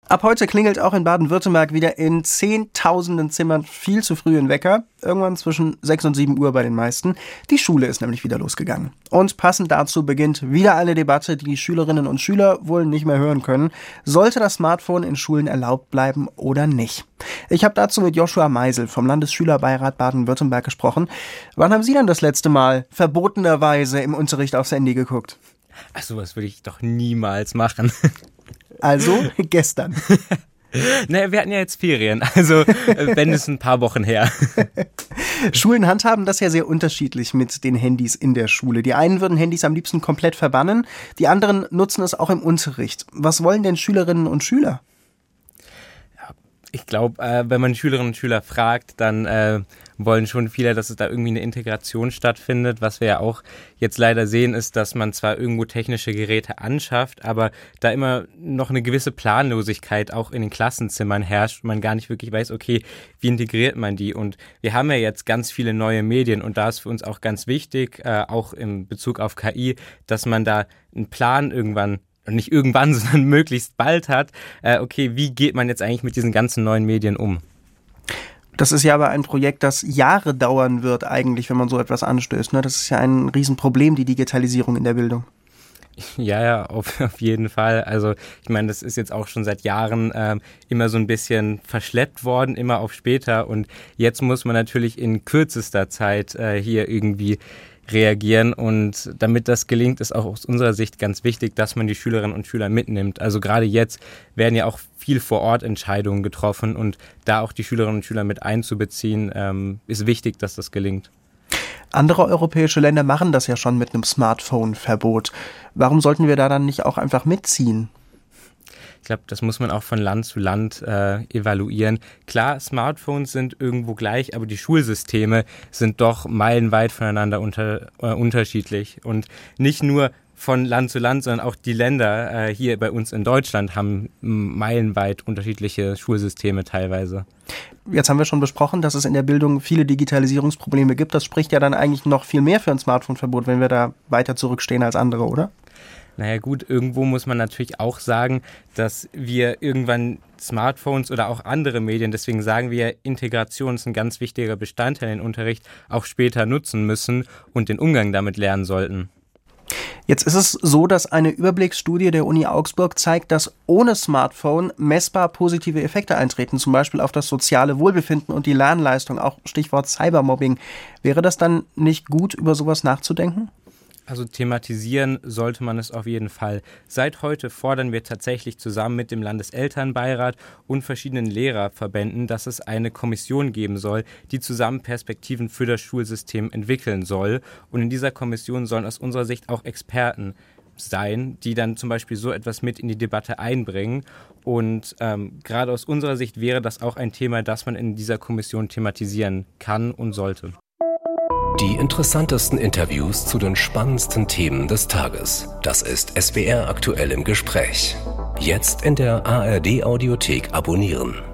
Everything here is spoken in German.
Ab heute klingelt auch in Baden-Württemberg wieder in Zehntausenden Zimmern viel zu früh ein Wecker. Irgendwann zwischen 6 und 7 Uhr bei den meisten. Die Schule ist nämlich wieder losgegangen. Und passend dazu beginnt wieder eine Debatte, die Schülerinnen und Schüler wohl nicht mehr hören können. Sollte das Smartphone in Schulen erlaubt bleiben oder nicht? Ich habe dazu mit Joshua Meisel vom Landesschülerbeirat Baden-Württemberg gesprochen. Wann haben Sie denn das letzte Mal verbotenerweise im Unterricht aufs Handy geguckt? Ach, sowas würde ich doch niemals machen. Also gestern. Naja, wir hatten ja jetzt Ferien, also wenn es ein paar Wochen her. Schulen handhaben das ja sehr unterschiedlich mit den Handys in der Schule. Die einen würden Handys am liebsten komplett verbannen, die anderen nutzen es auch im Unterricht. Was wollen denn Schülerinnen und Schüler? Ich glaube, wenn man Schülerinnen und Schüler fragt, dann wollen schon viele, dass es da irgendwie eine Integration stattfindet. Was wir ja auch jetzt leider sehen, ist, dass man zwar irgendwo technische Geräte anschafft, aber da immer noch eine gewisse Planlosigkeit auch in den Klassenzimmern herrscht und man gar nicht wirklich weiß, okay, wie integriert man die? Und wir haben ja jetzt ganz viele neue Medien und da ist für uns auch ganz wichtig, auch in Bezug auf KI, dass man da einen Plan nicht irgendwann, sondern möglichst bald hat, okay, wie geht man jetzt eigentlich mit diesen ganzen neuen Medien um? Das ist ja aber ein Projekt, das Jahre dauern wird eigentlich, wenn man so etwas anstößt. Ne? Das ist ja ein Riesenproblem, die Digitalisierung in der Bildung. Ja, auf jeden Fall. Also ich meine, das ist jetzt auch schon seit Jahren immer so ein bisschen verschleppt worden, immer auf später. Und jetzt muss man natürlich in kürzester Zeit hier irgendwie reagieren und damit das gelingt, ist auch aus unserer Sicht ganz wichtig, dass man die Schülerinnen und Schüler mitnimmt. Also gerade jetzt werden ja auch viel vor Ort Entscheidungen getroffen und da auch die Schülerinnen und Schüler mit einzubeziehen, ist wichtig, dass das gelingt. Andere europäische Länder machen das ja schon mit einem Smartphone-Verbot. Warum sollten wir da dann nicht auch einfach mitziehen? Ich glaube, das muss man auch von Land zu Land evaluieren. Klar, Smartphones sind irgendwo gleich, aber die Schulsysteme sind doch meilenweit voneinander unterschiedlich. Und nicht nur von Land zu Land, sondern auch die Länder hier bei uns in Deutschland haben meilenweit unterschiedliche Schulsysteme teilweise. Jetzt haben wir schon besprochen, dass es in der Bildung viele Digitalisierungsprobleme gibt. Das spricht ja dann eigentlich noch viel mehr für ein Smartphone-Verbot, wenn wir da weiter zurückstehen als andere, oder? Naja gut, irgendwo muss man natürlich auch sagen, dass wir irgendwann Smartphones oder auch andere Medien, deswegen sagen wir, Integration ist ein ganz wichtiger Bestandteil im Unterricht, auch später nutzen müssen und den Umgang damit lernen sollten. Jetzt ist es so, dass eine Überblicksstudie der Uni Augsburg zeigt, dass ohne Smartphone messbar positive Effekte eintreten, zum Beispiel auf das soziale Wohlbefinden und die Lernleistung, auch Stichwort Cybermobbing. Wäre das dann nicht gut, über sowas nachzudenken? Also thematisieren sollte man es auf jeden Fall. Seit heute fordern wir tatsächlich zusammen mit dem Landeselternbeirat und verschiedenen Lehrerverbänden, dass es eine Kommission geben soll, die zusammen Perspektiven für das Schulsystem entwickeln soll. Und in dieser Kommission sollen aus unserer Sicht auch Experten sein, die dann zum Beispiel so etwas mit in die Debatte einbringen. Und gerade aus unserer Sicht wäre das auch ein Thema, das man in dieser Kommission thematisieren kann und sollte. Die interessantesten Interviews zu den spannendsten Themen des Tages. Das ist SWR aktuell im Gespräch. Jetzt in der ARD Audiothek abonnieren.